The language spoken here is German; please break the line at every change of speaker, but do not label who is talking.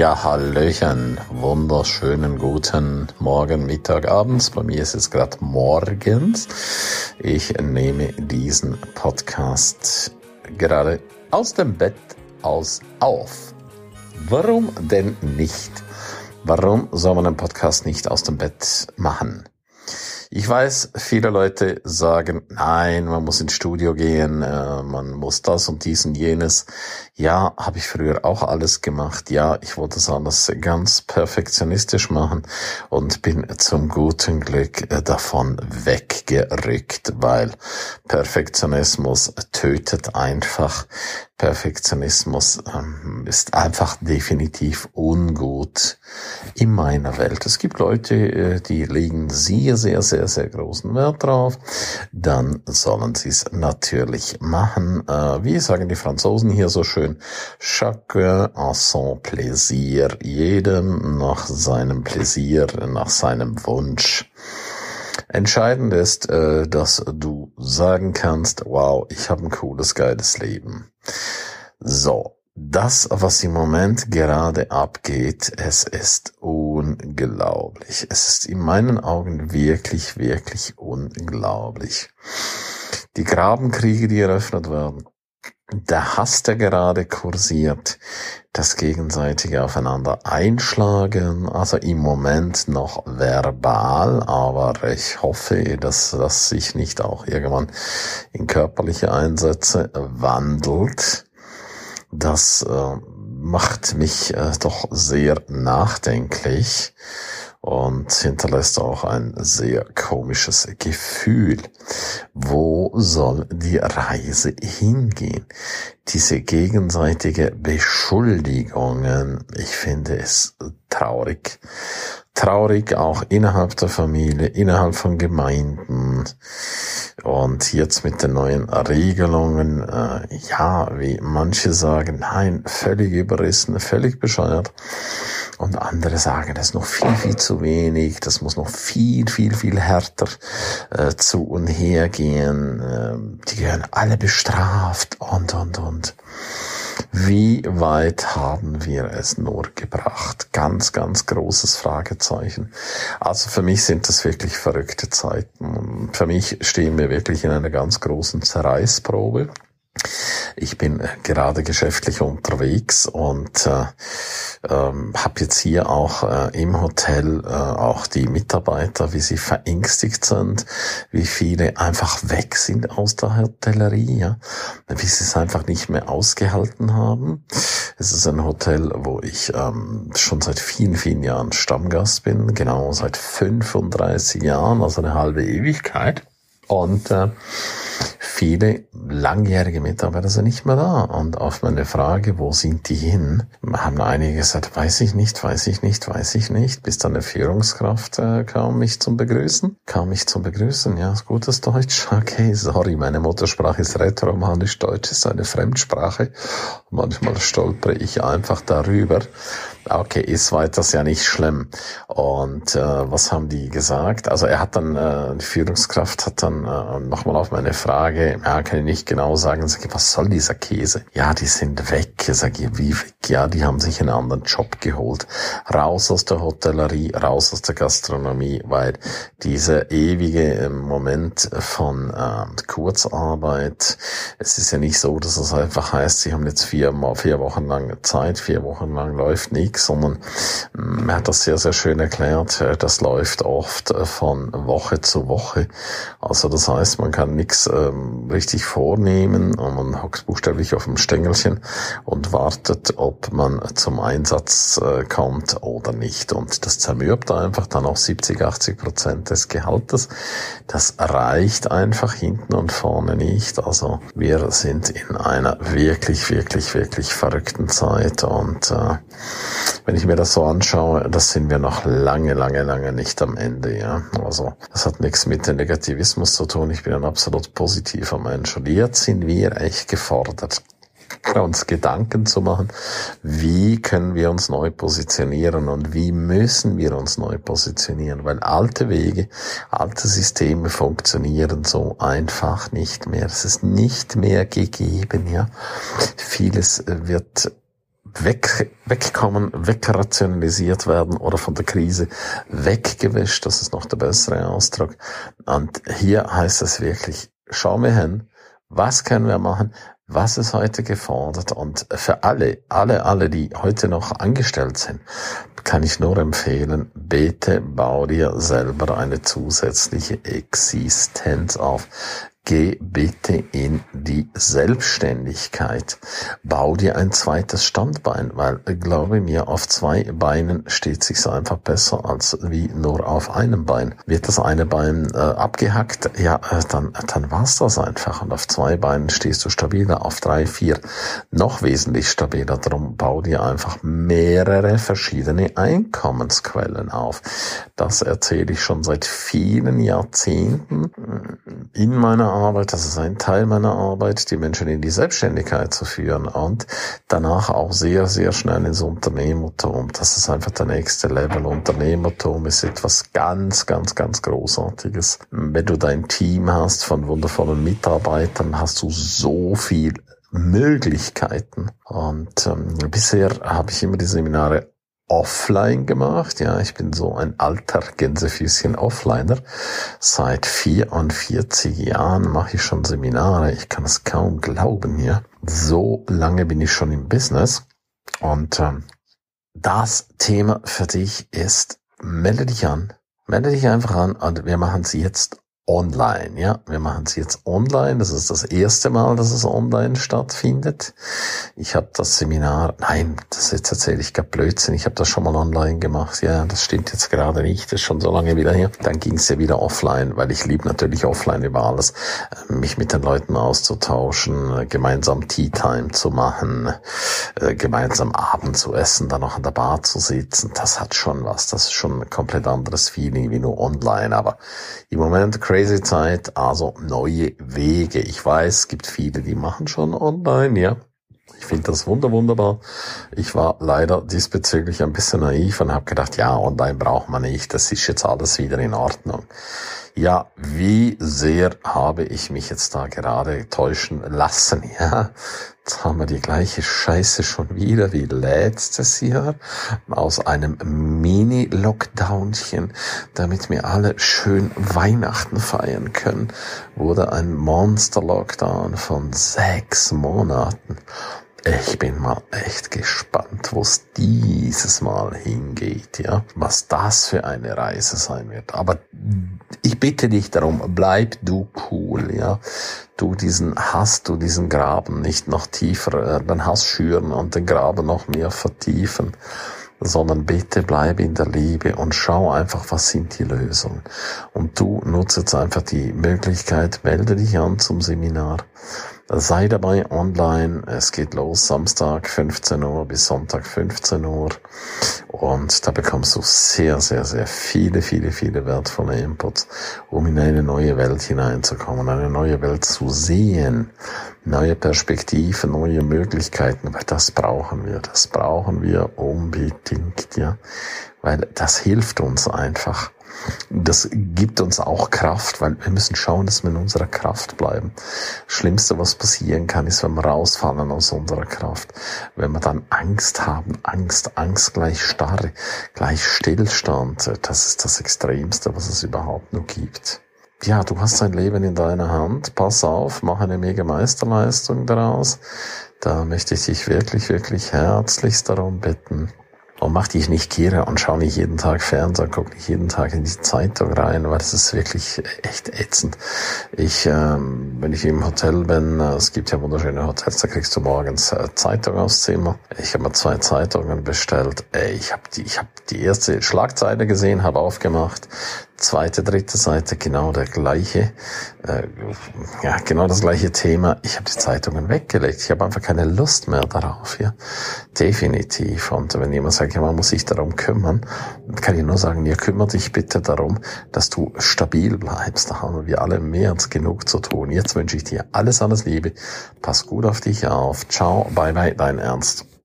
Ja, hallöchen, wunderschönen guten Morgen, Mittag, abends. Bei mir ist es gerade morgens. Ich nehme diesen Podcast gerade aus dem Bett aus auf. Warum denn nicht? Warum soll man einen Podcast nicht aus dem Bett machen? Ich weiß, viele Leute sagen, nein, man muss ins Studio gehen, man muss das und dies und jenes. Ja, habe ich früher auch alles gemacht. Ja, ich wollte das alles ganz perfektionistisch machen und bin zum guten Glück davon weggerückt, weil Perfektionismus tötet einfach. Perfektionismus ist einfach definitiv ungut in meiner Welt. Es gibt Leute, die legen sehr, sehr, sehr, sehr großen Wert drauf. Dann sollen sie es natürlich machen. Wie sagen die Franzosen hier so schön, chacun à son plaisir. Jedem nach seinem Plaisir, nach seinem Wunsch. Entscheidend ist, dass du sagen kannst, wow, ich habe ein cooles, geiles Leben. So, das, was im Moment gerade abgeht, es ist unglaublich. Es ist in meinen Augen wirklich, wirklich unglaublich. Die Grabenkriege, die eröffnet werden, der Hass, der gerade kursiert, das gegenseitige Aufeinander einschlagen, also im Moment noch verbal, aber ich hoffe, dass das sich nicht auch irgendwann in körperliche Einsätze wandelt. Das macht mich doch sehr nachdenklich und hinterlässt auch ein sehr komisches Gefühl. Wo soll die Reise hingehen? Diese gegenseitige Beschuldigungen, ich finde es traurig. Traurig auch innerhalb der Familie, innerhalb von Gemeinden und jetzt mit den neuen Regelungen, wie manche sagen, nein, völlig überrissen, völlig bescheuert. Und andere sagen, das ist noch viel, viel zu wenig, das muss noch viel, viel, viel härter zu und her gehen. Die gehören alle bestraft und. Wie weit haben wir es nur gebracht? Ganz, ganz großes Fragezeichen. Also für mich sind das wirklich verrückte Zeiten. Für mich stehen wir wirklich in einer ganz großen Zerreißprobe. Ich bin gerade geschäftlich unterwegs und habe jetzt hier auch im Hotel auch die Mitarbeiter, wie sie verängstigt sind, wie viele einfach weg sind aus der Hotellerie, ja, wie sie es einfach nicht mehr ausgehalten haben. Es ist ein Hotel, wo ich schon seit vielen, vielen Jahren Stammgast bin, genau seit 35 Jahren, also eine halbe Ewigkeit. Und viele langjährige Mitarbeiter sind nicht mehr da. Und auf meine Frage, wo sind die hin, haben einige gesagt, weiß ich nicht. Bis dann eine Führungskraft kam mich zum Begrüßen. Ja, ist gutes Deutsch. Okay, sorry, meine Muttersprache ist rätoromanisch. Deutsch ist eine Fremdsprache. Manchmal stolpere ich einfach darüber. Okay, ist weiters ja nicht schlimm. Und was haben die gesagt? Also er hat dann, die Führungskraft hat dann nochmal auf meine Frage, ja, kann ich nicht genau sagen, sag ich, was soll dieser Käse? Ja, die sind weg. Sag ich, wie weg? Ja, die haben sich einen anderen Job geholt. Raus aus der Hotellerie, raus aus der Gastronomie, weil dieser ewige Moment von Kurzarbeit, es ist ja nicht so, dass es einfach heißt, sie haben jetzt 4 Wochen lang Zeit, 4 Wochen lang läuft nichts, sondern er hat das sehr, sehr schön erklärt, das läuft oft von Woche zu Woche. Also das heißt, man kann nichts richtig vornehmen und man hockt buchstäblich auf dem Stängelchen und wartet, ob man zum Einsatz kommt oder nicht. Und das zermürbt einfach dann auch 70-80% des Gehaltes. Das reicht einfach hinten und vorne nicht. Also wir sind in einer wirklich, wirklich, wirklich verrückten Zeit und wenn ich mir das so anschaue, das sind wir noch lange, lange, lange nicht am Ende, ja. Also, das hat nichts mit dem Negativismus zu tun. Ich bin ein absolut positiver Mensch. Und jetzt sind wir echt gefordert, uns Gedanken zu machen, wie können wir uns neu positionieren und wie müssen wir uns neu positionieren, weil alte Wege, alte Systeme funktionieren so einfach nicht mehr. Es ist nicht mehr gegeben, ja. Vieles wird wegkommen, wegrationalisiert werden oder von der Krise weggewischt. Das ist noch der bessere Ausdruck. Und hier heißt es wirklich, schau mir hin, was können wir machen? Was ist heute gefordert? Und für alle, die heute noch angestellt sind, kann ich nur empfehlen, bitte bau dir selber eine zusätzliche Existenz auf. Geh bitte in die Selbstständigkeit. Bau dir ein zweites Standbein, weil, glaube mir, auf 2 Beinen steht sich's einfach besser als wie nur auf einem Bein. Wird das eine Bein abgehackt, ja, dann war's das einfach. Und auf 2 Beinen stehst du stabiler, auf 3, 4 noch wesentlich stabiler. Darum bau dir einfach mehrere verschiedene Einkommensquellen auf. Das erzähle ich schon seit vielen Jahrzehnten in meiner Arbeit, das ist ein Teil meiner Arbeit, die Menschen in die Selbstständigkeit zu führen und danach auch sehr, sehr schnell ins Unternehmertum. Das ist einfach der nächste Level. Unternehmertum ist etwas ganz, ganz, ganz Großartiges. Wenn du dein Team hast von wundervollen Mitarbeitern, hast du so viel Möglichkeiten. Und bisher habe ich immer die Seminare offline gemacht. Ja, ich bin so ein alter Gänsefüßchen Offliner. Seit 44 Jahren mache ich schon Seminare. Ich kann es kaum glauben hier. So lange bin ich schon im Business. Und das Thema für dich ist, melde dich an. Melde dich einfach an und wir machen es jetzt online, ja. Wir machen es jetzt online. Das ist das erste Mal, dass es online stattfindet. Ich habe das Seminar, nein, das jetzt erzähle ich gerade Blödsinn. Ich habe das schon mal online gemacht. Ja, das stimmt jetzt gerade nicht. Das ist schon so lange wieder her. Dann ging es ja wieder offline, weil ich liebe natürlich offline über alles, mich mit den Leuten auszutauschen, gemeinsam Tea Time zu machen, gemeinsam Abend zu essen, dann noch an der Bar zu sitzen. Das hat schon was. Das ist schon ein komplett anderes Feeling wie nur online. Aber im Moment crazy Zeit, also neue Wege. Ich weiß, es gibt viele, die machen schon online, ja. Ich finde das wunderbar. Ich war leider diesbezüglich ein bisschen naiv und habe gedacht, ja, online braucht man nicht, das ist jetzt alles wieder in Ordnung. Ja, wie sehr habe ich mich jetzt da gerade täuschen lassen, ja. Jetzt haben wir die gleiche Scheiße schon wieder wie letztes Jahr aus einem Mini-Lockdownchen, damit wir alle schön Weihnachten feiern können, wurde ein Monster-Lockdown von 6 Monaten. Ich bin mal echt gespannt, wo es dieses Mal hingeht, ja, was das für eine Reise sein wird. Aber ich bitte dich darum, bleib du cool, ja. Du diesen Hass, du diesen Graben nicht noch tiefer, den Hass schüren und den Graben noch mehr vertiefen, sondern bitte bleib in der Liebe und schau einfach, was sind die Lösungen. Und du nutzt jetzt einfach die Möglichkeit, melde dich an zum Seminar. Sei dabei online. Es geht los Samstag 15 Uhr bis Sonntag 15 Uhr. Und da bekommst du sehr, sehr, sehr viele wertvolle Inputs, um in eine neue Welt hineinzukommen, eine neue Welt zu sehen, neue Perspektiven, neue Möglichkeiten. Weil das brauchen wir. Das brauchen wir unbedingt, ja. Weil das hilft uns einfach. Das gibt uns auch Kraft, weil wir müssen schauen, dass wir in unserer Kraft bleiben. Das Schlimmste, was passieren kann, ist, wenn wir rausfallen aus unserer Kraft. Wenn wir dann Angst haben, Angst gleich Starre, gleich Stillstand. Das ist das Extremste, was es überhaupt nur gibt. Ja, du hast dein Leben in deiner Hand. Pass auf, mach eine mega Meisterleistung daraus. Da möchte ich dich wirklich herzlichst darum bitten. Und mach dich nicht kirre und schau nicht jeden Tag Fernseher, guck nicht jeden Tag in die Zeitung rein, weil das ist wirklich echt ätzend. Wenn ich im Hotel bin, es gibt ja wunderschöne Hotels, da kriegst du morgens Zeitung aufs Zimmer. Ich habe mir 2 Zeitungen bestellt. Ich habe die erste Schlagzeile gesehen, habe aufgemacht. 2., 3. Seite genau der gleiche, genau das gleiche Thema. Ich habe die Zeitungen weggelegt. Ich habe einfach keine Lust mehr darauf, ja. Definitiv. Und wenn jemand sagt, ja, man muss sich darum kümmern, dann kann ich nur sagen, ja, kümmere dich bitte darum, dass du stabil bleibst. Da haben wir alle mehr als genug zu tun. Jetzt wünsche ich dir alles Liebe. Pass gut auf dich auf. Ciao, bye, dein Ernst.